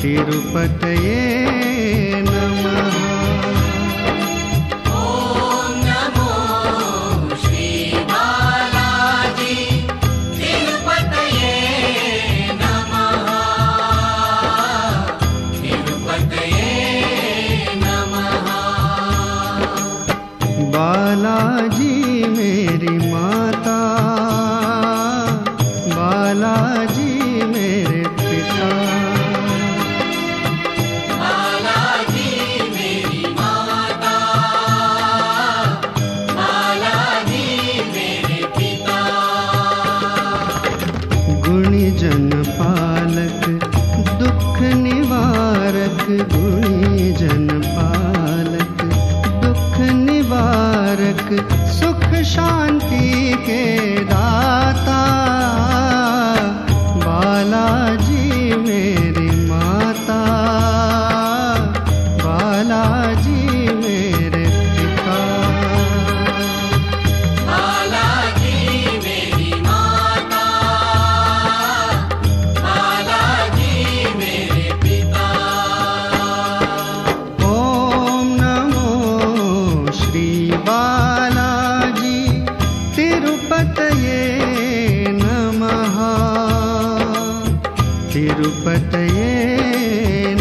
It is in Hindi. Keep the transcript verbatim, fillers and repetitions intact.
तिरुपतये नमः। ॐ नमो श्री बालाजी तिरुपतये नमः। तिरुपतये नमः। बालाजी मेरी माता, बालाजी मेरे पिता, बालाजी मेरी माता, बालाजी मेरे पिता। गुणी जन पालक दुख निवारक, गुणी जन पालक दुख निवारक, सुख शांति के दाता। बालाजी मेरी माता, बालाजी मेरे पिता, बालाजी मेरी माता, बालाजी मेरे पिता। ओम नमो श्री बालाजी तिरुपतये नमः। तिरुपतये